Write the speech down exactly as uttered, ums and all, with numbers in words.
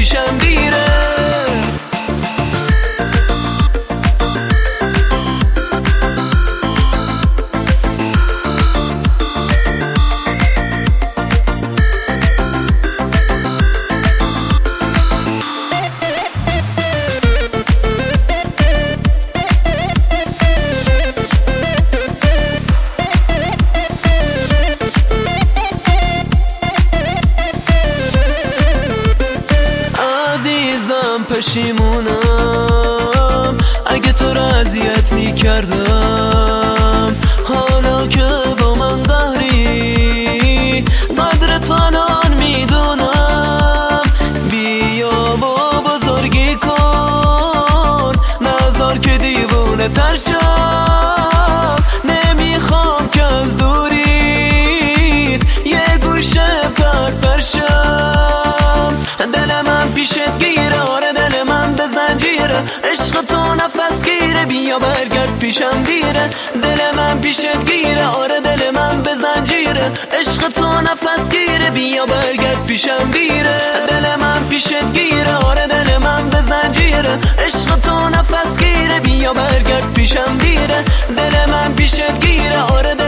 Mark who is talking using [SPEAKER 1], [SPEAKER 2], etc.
[SPEAKER 1] پیشم دیره. پشیمونم اگه تو رو اذیت میکردم، حالا که با من قهری قدر تنان میدونم. بیا با بزرگی کن، نذار که دیوونه تر شم. نمیخوام که از دوریت یه گوشه پر پر شم. دل من پیشت گیره، آره دل من به زنجیره، عشق تو نفس گیره، بیا برگرد پیشم دیره. دل من پیشت گیره، آره دل من به زنجیره، عشق تو نفس گیره، بیا برگرد پیشم دیره. دل من پیشت گیره، آره دل من به زنجیره، عشق تو نفس گیره، بیا برگرد پیشم دیره. دل من پیشت گیره، آره